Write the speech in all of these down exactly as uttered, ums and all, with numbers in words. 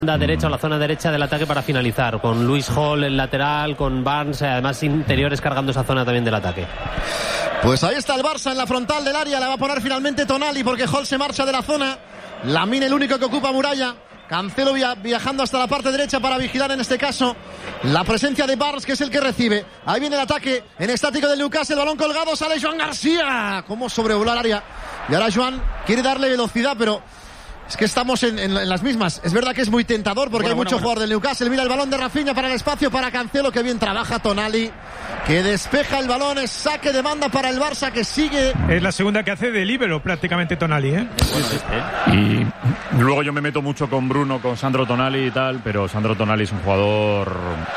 La derecha o la zona derecha del ataque para finalizar, con Luis Hall en lateral, con Barnes, además interiores cargando esa zona también del ataque. Pues ahí está el Barça en la frontal del área, la va a poner finalmente Tonali porque Hall se marcha de la zona. Lamine el único que ocupa muralla. Cancelo via- viajando hasta la parte derecha para vigilar en este caso la presencia de Barnes, que es el que recibe. Ahí viene el ataque en estático del Newcastle, el balón colgado, sale Joan García. Cómo sobrevoló el área. Y ahora Joan quiere darle velocidad, pero es que estamos en, en, en las mismas. Es verdad que es muy tentador porque bueno, hay mucho bueno, jugador bueno. del Newcastle. Mira el balón de Rafinha para el espacio para Cancelo, que bien trabaja Tonali, que despeja el balón. Es saque de banda para el Barça, que sigue. Es la segunda que hace de líbero prácticamente Tonali, ¿eh? Y luego yo me meto mucho con Bruno, con Sandro Tonali y tal, pero Sandro Tonali es un jugador...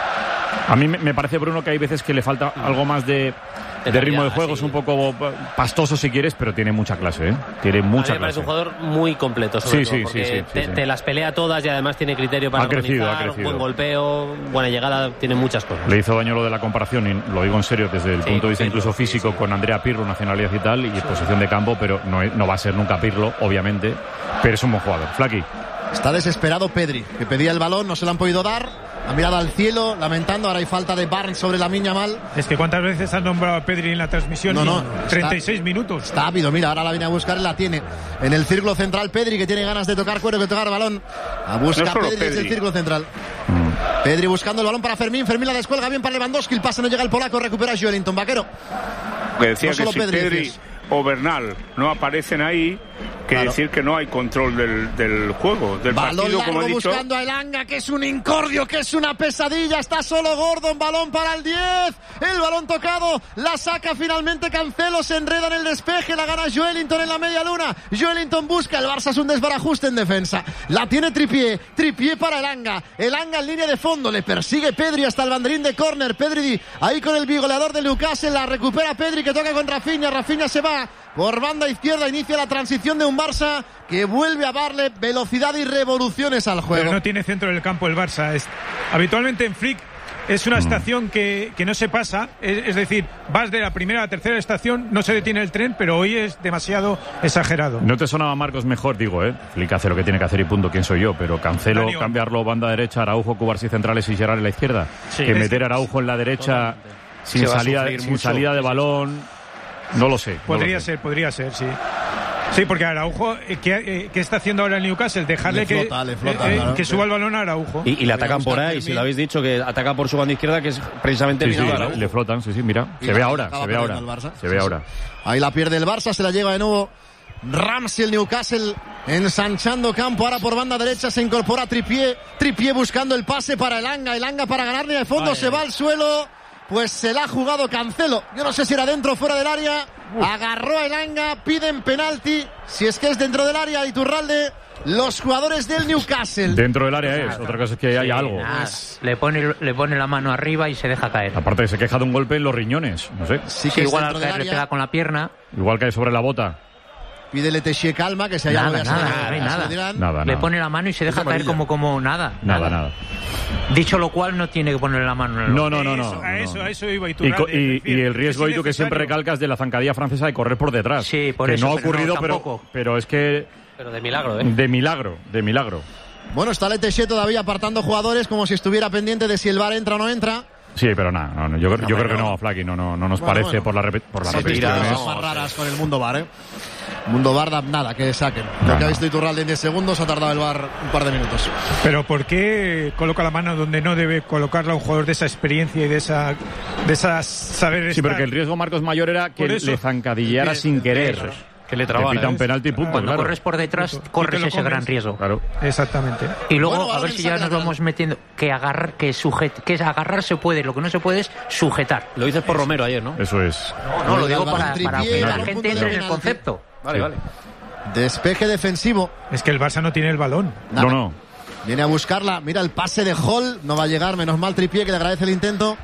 A mí me parece, Bruno, que hay veces que le falta algo más de... de ritmo de juego, sí. Es un poco pastoso si quieres, pero tiene mucha clase, ¿eh? Tiene mucha clase. Es un jugador muy completo, sobre sí, todo, sí, porque sí, sí, te, sí, sí. te las pelea todas y además tiene criterio para ha crecido, organizar, ha crecido. buen golpeo, buena llegada, tiene muchas cosas. Le hizo daño lo de la comparación, y lo digo en serio, desde el sí, punto de vista incluso físico, sí, sí. con Andrea Pirlo, nacionalidad y tal, y sí. posición de campo, pero no, no va a ser nunca Pirlo, obviamente, pero es un buen jugador. Flaqui. Está desesperado Pedri, que pedía el balón, no se lo han podido dar. Ha mirado al cielo, lamentando. Ahora hay falta de Barnes sobre Lamine Yamal. Es que ¿cuántas veces has nombrado a Pedri en la transmisión? No, no. treinta y seis está, minutos. Está ávido, mira, ahora la viene a buscar, la tiene en el círculo central Pedri, que tiene ganas de tocar cuero, que tocar balón. A buscar no Pedri, Pedri desde el círculo central. Mm. Pedri buscando el balón para Fermín. Fermín la descuelga bien para Lewandowski. El pase no llega el polaco, recupera Joelinton. Vaquero. Que decía no que si Pedri, Pedri o Bernal no aparecen ahí, que claro. decir que no hay control del, del juego, del balón partido, largo, como he dicho. Buscando a Elanga, que es un incordio, que es una pesadilla. Está solo Gordon, balón para el diez. El balón tocado, la saca finalmente Cancelo, se enreda en el despeje, la gana Joelinton en la media luna. Joelinton busca, el Barça es un desbarajuste en defensa. La tiene Trippier, Trippier para Elanga. Elanga en línea de fondo, le persigue Pedri hasta el banderín de córner. Pedri ahí con el bigoleador del Newcastle, la recupera Pedri, que toca con Rafinha. Rafinha se va por banda izquierda, inicia la transición de un Barça que vuelve a darle velocidad y revoluciones al juego. Pero no tiene centro del campo el Barça. Es, habitualmente en Flick es una estación que, que no se pasa, es, es decir, vas de la primera a la tercera estación, no se detiene el tren, pero hoy es demasiado exagerado. ¿No te sonaba, Marcos, mejor? Digo, ¿eh? Flick hace lo que tiene que hacer y punto, quién soy yo, pero Cancelo, Daniel. Cambiarlo banda derecha, Araujo, Cubarsí centrales y Gerrard en la izquierda, sí, que meter a Araujo en la derecha sin, salida, sin salida de balón... No lo sé. Podría no lo sé. ser, podría ser, sí. Sí, porque Araujo, ¿qué, qué está haciendo ahora el Newcastle? Dejarle le flota, que, le flota, eh, claro, que sí. suba el balón a Araujo. Y, y le atacan por ahí, si lo habéis dicho, que ataca por su banda izquierda, que es precisamente... Sí, sí, le, le flotan, sí, sí, mira. Se ve ahora, se ve ahora. Se ve ahora. Ahí la pierde el Barça, se la lleva de nuevo Ramsey, el Newcastle ensanchando campo. Ahora por banda derecha se incorpora Trippier. Trippier buscando el pase para Elanga. Elanga para ganar línea de fondo, Ay, se va al suelo. Pues se la ha jugado Cancelo. Yo no sé si era dentro o fuera del área. Uf. Agarró a Elanga, piden penalti. Si es que es dentro del área, Iturralde. Los jugadores del Newcastle. Dentro del área es, otra cosa es que haya sí, algo. Pues... Le pone le pone la mano arriba y se deja caer. Aparte que se queja de un golpe en los riñones, no sé. Sí, que sí, igual al caer le pega con la pierna. Igual cae sobre la bota. Pídele Teixeira calma, que se haya nada, nada, nada, nada. nada, nada. Le pone la mano y se deja caer como, como nada, nada. Nada, nada. Dicho lo cual, no tiene que ponerle la mano en el No, no, no, no. Eso, a eso, a eso iba y tú. Y, y, y el riesgo, y tú que siempre recalcas de la zancadilla francesa de correr por detrás. Sí, por que eso. no ha ocurrido, pero, no, pero, pero es que... Pero de milagro, ¿eh? De milagro, de milagro. Bueno, está Letexé todavía apartando jugadores como si estuviera pendiente de si el V A R entra o no entra. Sí, pero nada, no, no, yo, no, yo creo que no, Flaqui, no, no, no nos bueno, parece bueno. por la, repe por la sí, repetición. Cosas más raras con el mundo V A R, ¿eh? Mundo V A R da nada, que saquen. No, Lo que no. ha visto Iturralde en diez segundos, ha tardado el V A R un par de minutos. Pero ¿por qué coloca la mano donde no debe colocarla un jugador de esa experiencia y de esa de esas saber estar? Sí, porque el riesgo, Marcos, mayor era que le zancadillara de, sin querer. Eso. Que le trabara. Le pita un penalti y punto, Cuando claro. corres por detrás, corres ese comes. gran riesgo. Claro. Exactamente. Y luego, bueno, a ver si ya nos vamos metiendo, que agarrar, que sujet, que agarrar se puede, lo que no se puede es sujetar. Lo dices por Romero ayer, ¿no? Eso es. No, no, lo digo para, para que la un gente entre en el concepto. Vale, sí. vale. Despeje defensivo. Es que el Barça no tiene el balón. Nada. No, no. Viene a buscarla. Mira el pase de Hall. No va a llegar. Menos mal Trippier, que le agradece el intento.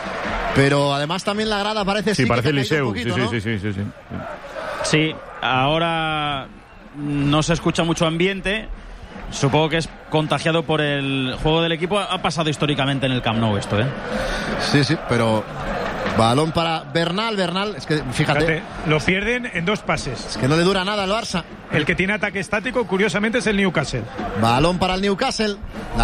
Pero además también la grada parece sí, sí parece que Eliseu. Poquito, sí, ¿no? sí, sí, sí, sí, sí. Sí, ahora no se escucha mucho ambiente. Supongo que es contagiado por el juego del equipo. Ha pasado históricamente en el Camp Nou esto, ¿eh? Sí, sí, pero Balón para Bernal, Bernal, es que fíjate, Fíjate, lo pierden en dos pases. es que no le dura nada al Barça. El que tiene ataque estático, curiosamente, es el Newcastle. Balón para el Newcastle. La